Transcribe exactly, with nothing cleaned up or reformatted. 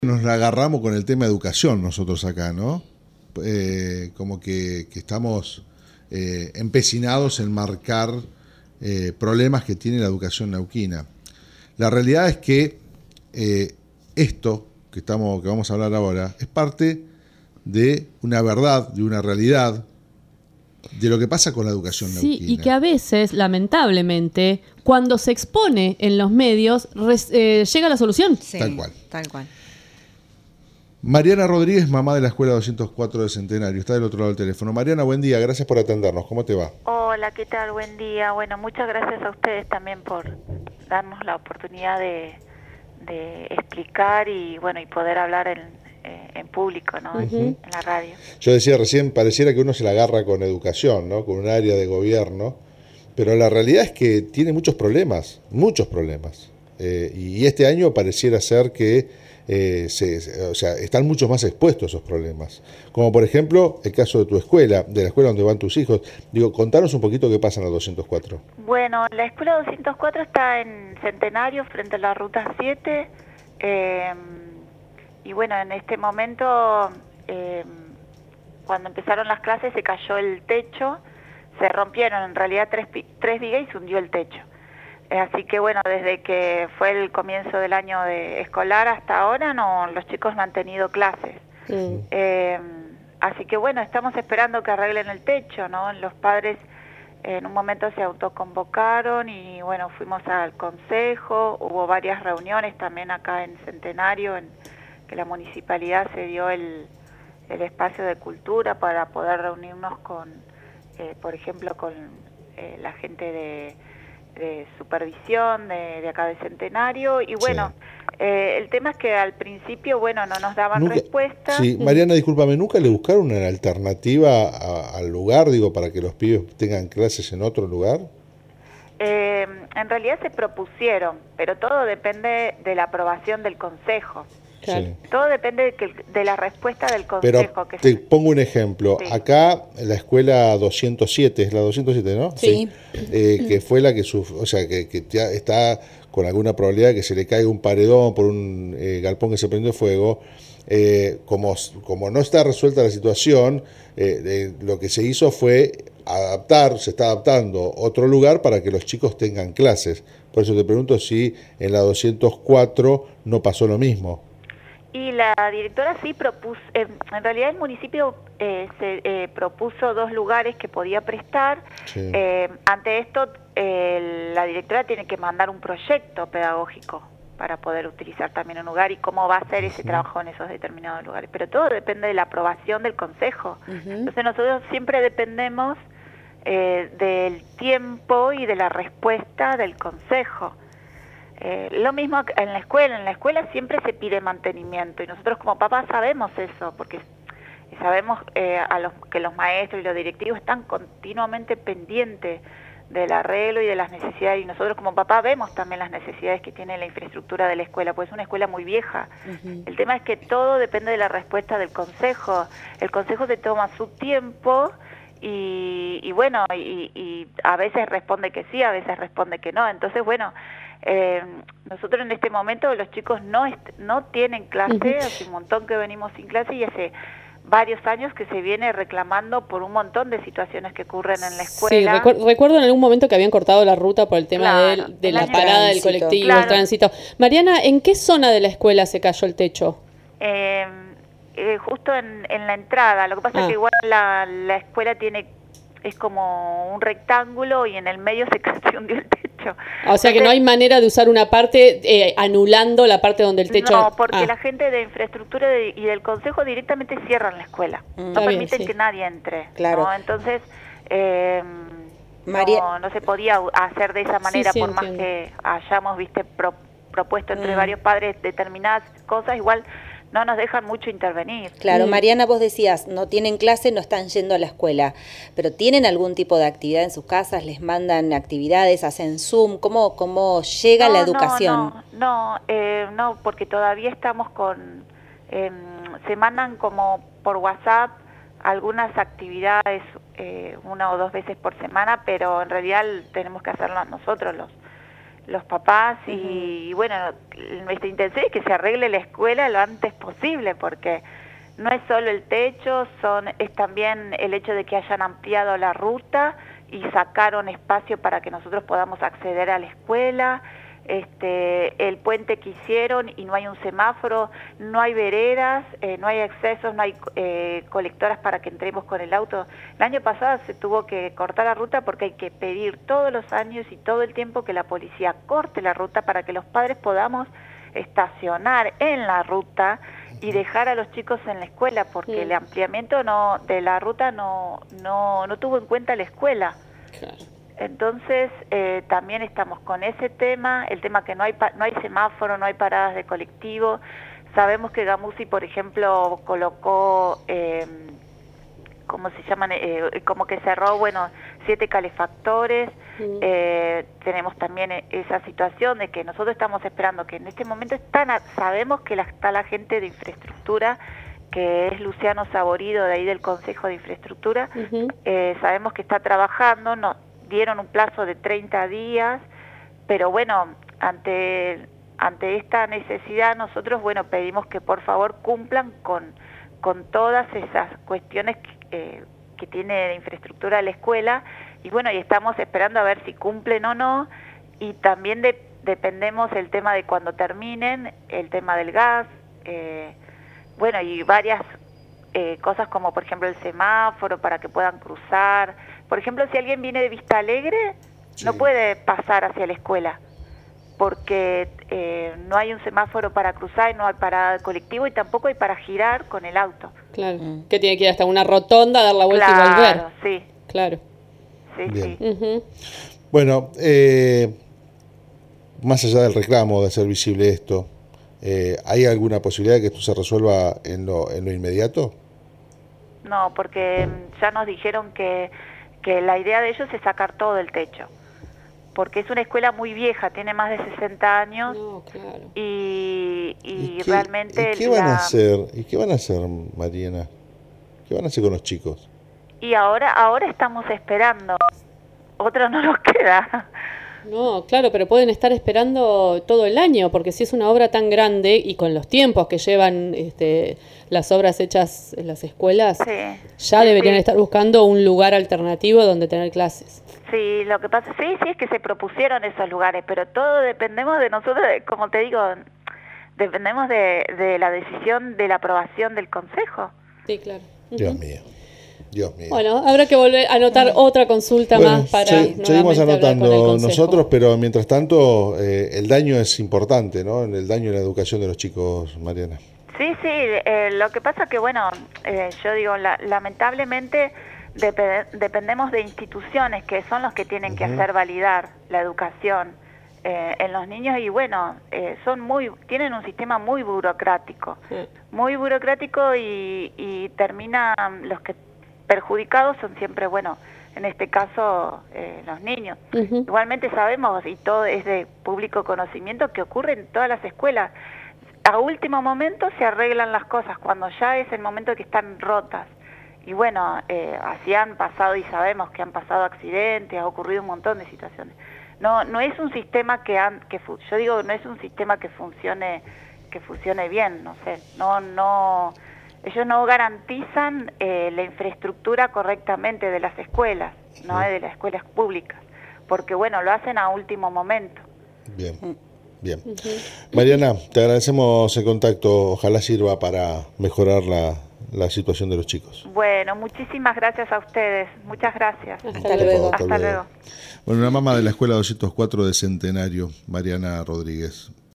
Nos agarramos con el tema educación nosotros acá, ¿no? Eh, como que, que estamos eh, empecinados en marcar eh, problemas que tiene la educación neuquina. La realidad es que eh, esto que, estamos, que vamos a hablar ahora es parte de una verdad, de una realidad, de lo que pasa con la educación sí, neuquina. Y que a veces, lamentablemente, cuando se expone en los medios, res, eh, llega la solución. Sí, tal cual. Tal cual. Mariana Rodríguez, mamá de la Escuela doscientos cuatro de Centenario, está del otro lado del teléfono. Mariana, buen día, gracias por atendernos. ¿Cómo te va? Hola, ¿qué tal? Buen día. Bueno, muchas gracias a ustedes también por darnos la oportunidad de, de explicar y bueno y poder hablar en, eh, en público, ¿no? Uh-huh. En la radio. Yo decía recién, pareciera que uno se la agarra con educación, ¿no? Con un área de gobierno, pero la realidad es que tiene muchos problemas, muchos problemas. Eh, y este año pareciera ser que Eh, se, o sea, están mucho más expuestos a esos problemas. Como por ejemplo el caso de tu escuela, de la escuela donde van tus hijos. Digo, contanos un poquito qué pasa en la doscientos cuatro. Bueno, la escuela doscientos cuatro está en Centenario, frente a la ruta siete. Eh, y bueno, en este momento, eh, cuando empezaron las clases, se cayó el techo. Se rompieron en realidad tres, tres vigas y se hundió el techo. Así que bueno, desde que fue el comienzo del año de escolar hasta ahora, no, los chicos no han tenido clases. Mm. Eh, así que bueno, estamos esperando que arreglen el techo, ¿no? Los padres en un momento se autoconvocaron y bueno, fuimos al consejo, hubo varias reuniones también acá en Centenario, en que la municipalidad se dio el, el espacio de cultura para poder reunirnos con, eh, por ejemplo, con eh, la gente de... de supervisión de, de acá de Centenario y bueno, sí. eh, el tema es que al principio, bueno, no nos daban nunca, respuesta. Sí, Mariana, discúlpame, ¿nunca le buscaron una alternativa a, al lugar, digo, para que los pibes tengan clases en otro lugar? Eh, en realidad se propusieron, pero todo depende de la aprobación del consejo. Claro. Sí. Todo depende de, que, de la respuesta del consejo. Pero que te se... pongo un ejemplo. Sí. Acá en la escuela doscientos siete, es la doscientos siete, ¿no? Sí. sí. Eh, que fue la que, suf... o sea, que, que está con alguna probabilidad de que se le caiga un paredón por un eh, galpón que se prendió fuego. Eh, como, como no está resuelta la situación, eh, eh, lo que se hizo fue adaptar, se está adaptando otro lugar para que los chicos tengan clases. Por eso te pregunto si en la doscientos cuatro no pasó lo mismo. Y la directora sí propuso, eh, en realidad el municipio eh, se eh, propuso dos lugares que podía prestar. Sí. Eh, ante esto, eh, la directora tiene que mandar un proyecto pedagógico para poder utilizar también un lugar y cómo va a ser ese uh-huh. trabajo en esos determinados lugares. Pero todo depende de la aprobación del consejo. Uh-huh. Entonces nosotros siempre dependemos eh, del tiempo y de la respuesta del consejo. Eh, lo mismo en la escuela, en la escuela siempre se pide mantenimiento y nosotros como papás sabemos eso, porque sabemos eh, a los, que los maestros y los directivos están continuamente pendientes del arreglo y de las necesidades y nosotros como papás vemos también las necesidades que tiene la infraestructura de la escuela, pues es una escuela muy vieja. Uh-huh. El tema es que todo depende de la respuesta del consejo, el consejo se toma su tiempo y, y bueno, y, y a veces responde que sí, a veces responde que no, entonces bueno, Eh, nosotros en este momento los chicos no est- no tienen clase, uh-huh. hace un montón que venimos sin clase y hace varios años que se viene reclamando por un montón de situaciones que ocurren en la escuela. Sí, recu- recuerdo en algún momento que habían cortado la ruta por el tema claro, de, de la parada tránsito. del colectivo, claro. el tránsito. Mariana, ¿en qué zona de la escuela se cayó el techo? Eh, eh, justo en, en la entrada, lo que pasa ah. es que igual la, la escuela tiene es como un rectángulo y en el medio se casi hundió el techo. O sea que no hay manera de usar una parte eh, anulando la parte donde el techo... No, porque ah. la gente de infraestructura de, y del consejo directamente cierran la escuela. Mm. No permiten bien, sí. que nadie entre. Claro. ¿no? Entonces, eh, María... no, no se podía hacer de esa manera, sí, sí, por entiendo. Más que hayamos viste pro, propuesto entre mm. varios padres determinadas cosas, igual... no nos dejan mucho intervenir. Claro, Mariana, vos decías, no tienen clase, no están yendo a la escuela, pero ¿tienen algún tipo de actividad en sus casas? ¿Les mandan actividades? ¿Hacen Zoom? ¿Cómo, cómo llega no, la educación? No, no, no, eh, no porque todavía estamos con... Eh, se mandan como por WhatsApp algunas actividades eh, una o dos veces por semana, pero en realidad tenemos que hacerlo nosotros los los papás y, uh-huh. y bueno, nuestra intención es que se arregle la escuela lo antes posible, porque no es solo el techo, son es también el hecho de que hayan ampliado la ruta y sacaron espacio para que nosotros podamos acceder a la escuela, este, el puente que hicieron y no hay un semáforo, no hay veredas, eh, no hay accesos, no hay eh, colectoras para que entremos con el auto. El año pasado se tuvo que cortar la ruta porque hay que pedir todos los años y todo el tiempo que la policía corte la ruta para que los padres podamos estacionar en la ruta y dejar a los chicos en la escuela, porque sí. el ampliamiento no de la ruta no no no tuvo en cuenta la escuela. Claro. Entonces eh, también estamos con ese tema, el tema que no hay no hay semáforo, no hay paradas de colectivo. Sabemos que Gamusi, por ejemplo, colocó eh, ¿cómo se llaman? Eh, como que cerró, bueno, siete calefactores. Mm. Eh, tenemos también esa situación de que nosotros estamos esperando que en este momento están, sabemos que la, está la gente de infraestructura, que es Luciano Saborido, de ahí del Consejo de Infraestructura. Uh-huh. eh, sabemos que está trabajando, nos dieron un plazo de treinta días, pero bueno, ante, ante esta necesidad nosotros, bueno, pedimos que por favor cumplan con, con todas esas cuestiones que, eh, que tiene de infraestructura la escuela, y bueno, y estamos esperando a ver si cumplen o no, y también de, dependemos el tema de cuando terminen, el tema del gas, eh, bueno, y varias eh, cosas como por ejemplo el semáforo para que puedan cruzar. Por ejemplo, si alguien viene de Vista Alegre, sí. no puede pasar hacia la escuela, porque eh, no hay un semáforo para cruzar, y no hay parada de colectivo y tampoco hay para girar con el auto. Claro, mm. que tiene que ir hasta una rotonda, dar la vuelta claro, y volver. Claro, sí. Claro. Sí, Bien. sí. Uh-huh. Bueno, eh, más allá del reclamo de hacer visible esto, eh, ¿hay alguna posibilidad de que esto se resuelva en lo, en lo inmediato? No, porque ya nos dijeron que, que la idea de ellos es sacar todo el techo, porque es una escuela muy vieja, tiene más de sesenta años. No, claro. y, y, ¿Y qué, realmente... ¿y qué van la... a hacer? ¿Y qué van a hacer, Mariana? ¿Qué van a hacer con los chicos? Y ahora ahora estamos esperando, otro no nos queda. No, claro, pero pueden estar esperando todo el año, porque si es una obra tan grande y con los tiempos que llevan este, las obras hechas en las escuelas, sí, ya sí, deberían sí. estar buscando un lugar alternativo donde tener clases. Sí, lo que pasa, sí, sí es que se propusieron esos lugares, pero todo dependemos de nosotros, como te digo, dependemos de, de la decisión de la aprobación del Consejo. Sí, claro. Dios mío. Dios mío. Bueno, habrá que volver a anotar bueno, otra consulta bueno, más para se, seguimos anotando nosotros, pero mientras tanto eh, el daño es importante, ¿no? El daño en la educación de los chicos, Mariana. Sí, sí, eh, lo que pasa que, bueno, eh, yo digo, la, lamentablemente dep- dependemos de instituciones que son los que tienen uh-huh. que hacer validar la educación eh, en los niños, y bueno, eh, son muy tienen un sistema muy burocrático, sí. muy burocrático y, y terminan los que perjudicados son siempre, bueno, en este caso eh, los niños. Uh-huh. Igualmente sabemos, y todo es de público conocimiento, que ocurre en todas las escuelas. A último momento se arreglan las cosas, cuando ya es el momento que están rotas. Y bueno, eh, así han pasado, y sabemos que han pasado accidentes, ha ocurrido un montón de situaciones. No no es un sistema que, han, que fu- yo digo, no es un sistema que funcione que funcione bien, no sé, no no ellos no garantizan eh, la infraestructura correctamente de las escuelas, no de las escuelas públicas, porque bueno, lo hacen a último momento. Bien, bien. Uh-huh. Mariana, te agradecemos el contacto, ojalá sirva para mejorar la, la situación de los chicos. Bueno, muchísimas gracias a ustedes, muchas gracias. Hasta, hasta luego. Hasta, hasta luego. luego. Bueno, una mamá de la Escuela doscientos cuatro de Centenario, Mariana Rodríguez.